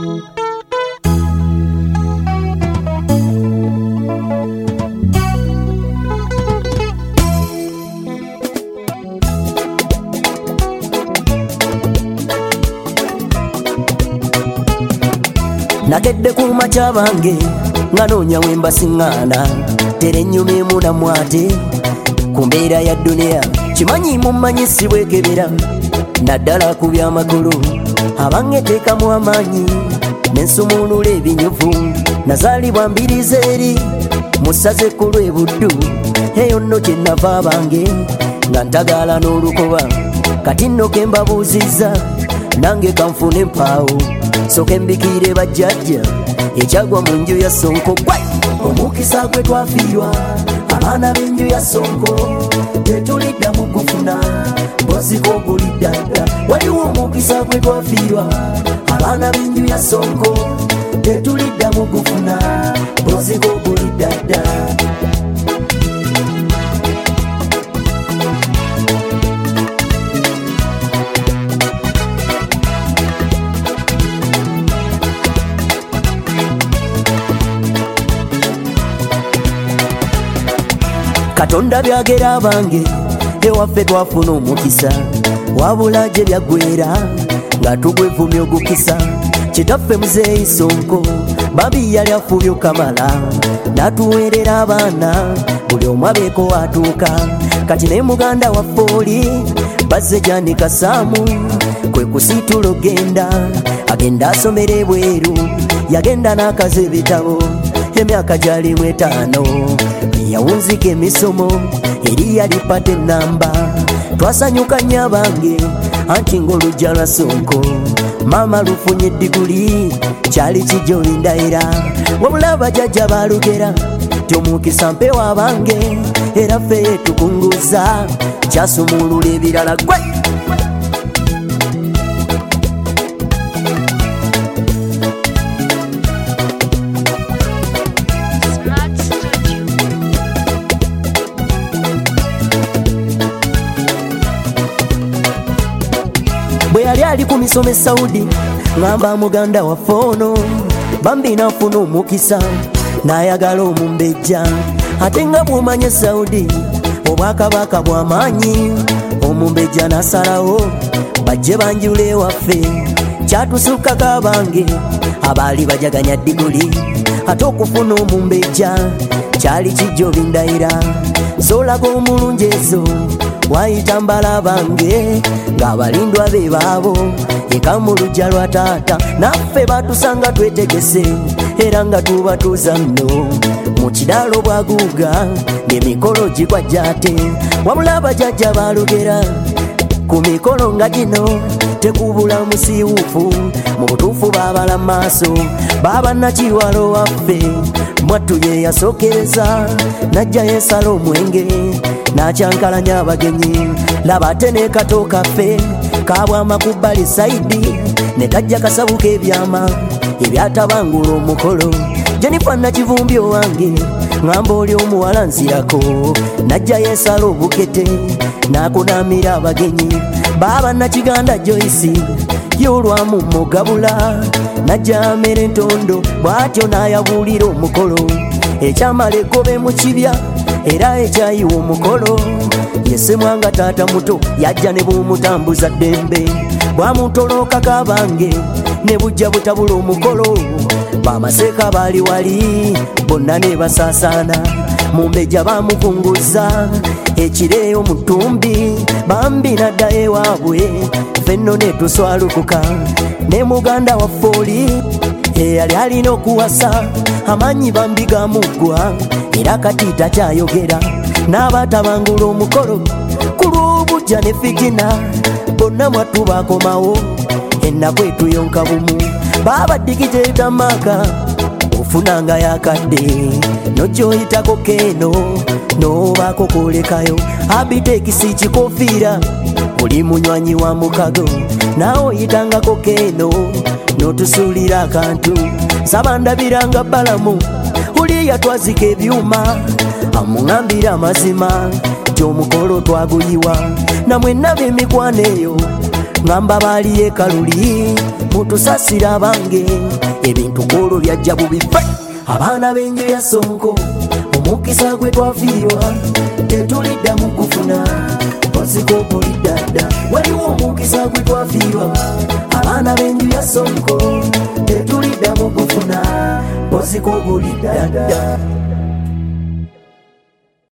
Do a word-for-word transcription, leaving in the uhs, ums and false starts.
Nagedde ku macha bange nganonya wemba singana tere nyume muna mwate kumbeera ya dunia chimanyi mumanyisi bwekebera naddala ku byamakulu abange teka mu amanyi nensumulula ebinyuvu nazaalibwa mbirize eri musaze ku lwebuddu eyo nno gye nava abange nga ntagala n'olukoba kati nno ke mbabuuziza nange kanfune empaawo soke mbikire bajjajja ekyagwa mu nju ya Sonko gwe omukisa gwe twafiirwa abaana b'enju ya Sonko tetulidda mu kufuna boziko bulidda waliwo omukisa gwe twafiirwa abaana b'enju ya Sonko tetulidda mu kufuna boziko bulidda. Katonda byagera bange ewaffe twafuna omukisa wabula gye byaggwera nga tugwevumya ogukisa kitaffe muzeeyi Sonko babi yali afubye okamala natuweerera abaana buli omu abeeko atuuka kati ne muganda waffe oli bazze Jani Kasaamu kwe kusiitula ogenda agenda asomera ebweru yagenda n'akaza ebitabo emyaka gyalimu etaano yawunzika emisomo eri yalipata ennamba twasanyuka nnyo abange anti ng'olujja lwa Sonko maama lufunye eddiguli kyali kijja olindayira wabula abajjajja balugera ti omukisa mpewo abange era ffe yetukunguza kyasumulula ebirala gwe bwe yali ali ku misomo e Saudi ngamba muganda waffe ono bambi nafuna omukisa n'ayagala omumbejja ate nga bw'omanye Saudi obwakabaka bw'amaanyi omumbejja n'asalawo bajje banjula ewaffe kyatusukkako abange abaali bajaganya ddiguli ate okufuna omumbejja kyali kijja obindayira zolaga omulungi ezo wayita mbala bange ng'abalindwa be baabo eka mu lujja lwa taata naffe batusanga twetegese era nga tubatuuza nno mu kidaalo bwaguuga ng'emikolo gikwajja ate wabula abajjajja balugera ku mikolo nga gino tekubula musiiwuufu mu butuufu baabala maaso baaba nakiwalo waffe mwattu ye yasookereza najja yeesala omwenge n'akyankalanya abagenyi laba ate ne kato kaffe kabwama ku bbali sayidi ne kajja kasabuka ebyama ebyatabangula omukolo Jennifer Nakivumbi owange ngamba oli omuwala nsirako najja yeesala obukete n'akunaamira abagenyi baaba Nakiganda Joyce y'olwamu mugabula najja amera entondo bw'atyo n'ayabuulira omukolo ekyamala egobe mu kibya era ekyayiwa omukolo yesemwanga taata muto yajja ne bumutambuza ddembe bwamutolookako abange ne bujja butabula omukolo bamaseeka baali wali bonna ne basaasaana mumbejja bamukunguza ekireeyo mu ttumbi bambi naddayo ewaabwe ffenno ne tuswalukuka ne muganda waffe oli eyali alina okuwasa amaanyi bambi gamuggwa era kati takyayogera n'abatabangula omukolo ku lw'obujja ne fitina bonna mwattu bakomawo ennaku etuyonka bumu baabaddigiteeta maaka ofunanga yakadde nojjoyitako keeno n'obaako kolekayo abitekisi kikofiira oli munywanyi wa mukago naawe oyitangako keeno n'otusuulira akantu sabandabiranga balamu oli yatwazika ebyuma amuŋambira amazima gy'omukolo twaguyiwa namwenna b'emikwano eyo ŋamba baaliyo ekaluli mutusasira bange ebintu kolo byajja bubife abaana b'enju ya Sonko omukisa gwe twafiirwa tetuliddamu kufuna ozikobulidadda waliwo omukisa gwe twafiirwa abaana b'enju ya Sonko tetuliddamu kufuna ozikobulidadda